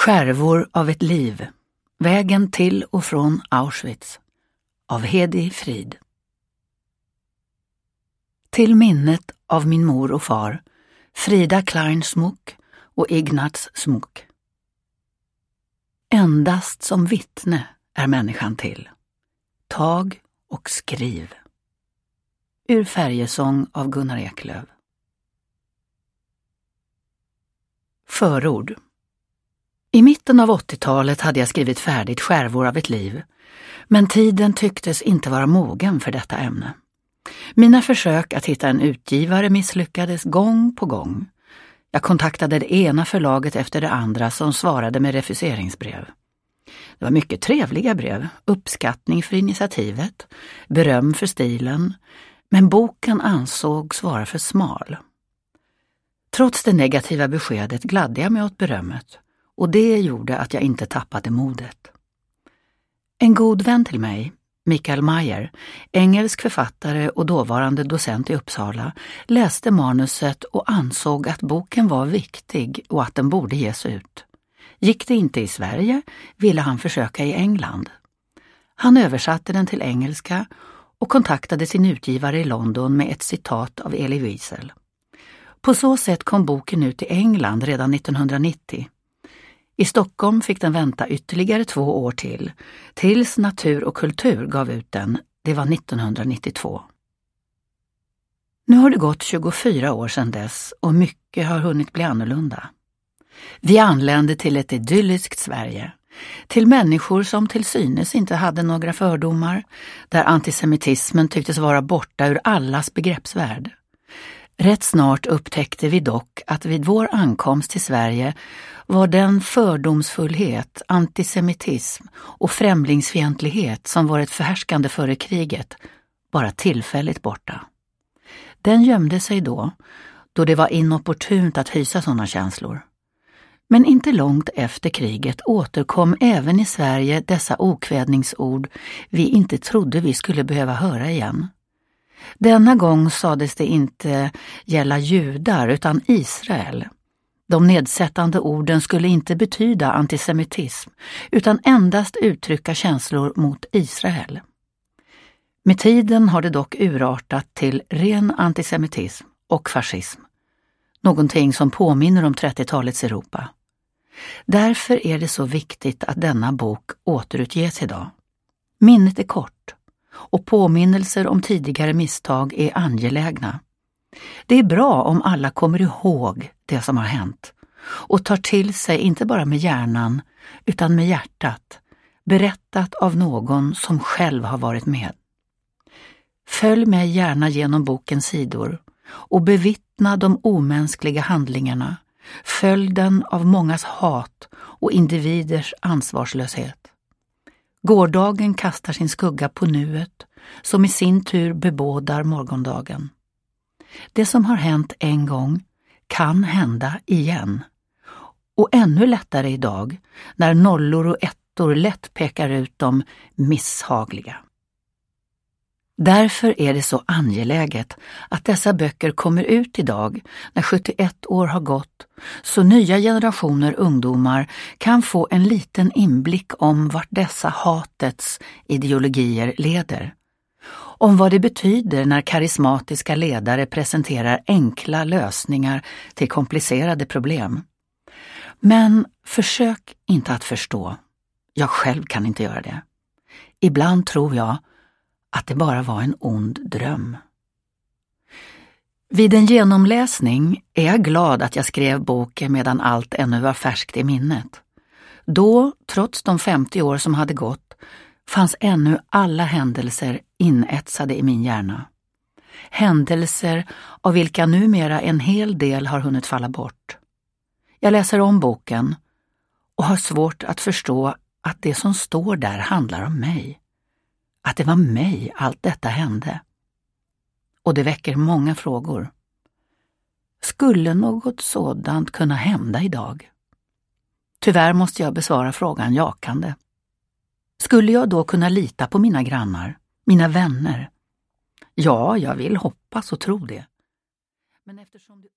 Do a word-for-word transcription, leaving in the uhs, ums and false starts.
Skärvor av ett liv. Vägen till och från Auschwitz. Av Hedi Frid. Till minnet av min mor och far, Frida Klein Smuck och Ignaz Smuck. Endast som vittne är människan till. Tag och skriv. Ur Färjesång av Gunnar Eklöf. Förord. I mitten av åttiotalet hade jag skrivit färdigt Skärvor av ett liv, men tiden tycktes inte vara mogen för detta ämne. Mina försök att hitta en utgivare misslyckades gång på gång. Jag kontaktade det ena förlaget efter det andra som svarade med refuseringsbrev. Det var mycket trevliga brev, uppskattning för initiativet, beröm för stilen, men boken ansågs vara för smal. Trots det negativa beskedet gladde jag mig åt berömmet, och det gjorde att jag inte tappade modet. En god vän till mig, Michael Meyer, engelsk författare och dåvarande docent i Uppsala, läste manuset och ansåg att boken var viktig och att den borde ges ut. Gick det inte i Sverige ville han försöka i England. Han översatte den till engelska och kontaktade sin utgivare i London med ett citat av Elie Wiesel. På så sätt kom boken ut i England redan nittonhundranittio. I Stockholm fick den vänta ytterligare två år till, tills Natur och kultur gav ut den, det var nittonhundranittiotvå. Nu har det gått tjugofyra år sedan dess och mycket har hunnit bli annorlunda. Vi anlände till ett idylliskt Sverige, till människor som till synes inte hade några fördomar, där antisemitismen tycktes vara borta ur allas begreppsvärld. Rätt snart upptäckte vi dock att vid vår ankomst till Sverige var den fördomsfullhet, antisemitism och främlingsfientlighet som varit förhärskande före kriget bara tillfälligt borta. Den gömde sig då, då det var inopportunt att hysa sådana känslor. Men inte långt efter kriget återkom även i Sverige dessa okvädningsord vi inte trodde vi skulle behöva höra igen. Denna gång sades det inte gälla judar utan Israel. De nedsättande orden skulle inte betyda antisemitism utan endast uttrycka känslor mot Israel. Med tiden har det dock urartat till ren antisemitism och fascism. Någonting som påminner om trettiotalets Europa. Därför är det så viktigt att denna bok återutges idag. Minnet är kort och påminnelser om tidigare misstag är angelägna. Det är bra om alla kommer ihåg det som har hänt och tar till sig inte bara med hjärnan utan med hjärtat, berättat av någon som själv har varit med. Följ mig gärna genom bokens sidor och bevittna de omänskliga handlingarna, följden av mångas hat och individers ansvarslöshet. Gårdagen kastar sin skugga på nuet, som i sin tur bebådar morgondagen. Det som har hänt en gång kan hända igen. Och ännu lättare idag, när nollor och ettor lätt pekar ut de misshagliga. Därför är det så angeläget att dessa böcker kommer ut idag när sjuttioett år har gått, så nya generationer ungdomar kan få en liten inblick om vart dessa hatets ideologier leder. Om vad det betyder när karismatiska ledare presenterar enkla lösningar till komplicerade problem. Men försök inte att förstå. Jag själv kan inte göra det. Ibland tror jag att det bara var en ond dröm. Vid en genomläsning är jag glad att jag skrev boken medan allt ännu var färskt i minnet. Då, trots de femtio år som hade gått, fanns ännu alla händelser inetsade i min hjärna. Händelser av vilka numera en hel del har hunnit falla bort. Jag läser om boken och har svårt att förstå att det som står där handlar om mig. Att det var mig allt detta hände. Och det väcker många frågor. Skulle något sådant kunna hända idag? Tyvärr måste jag besvara frågan jakande. Skulle jag då kunna lita på mina grannar, mina vänner? Ja, jag vill hoppas och tro det. Men eftersom det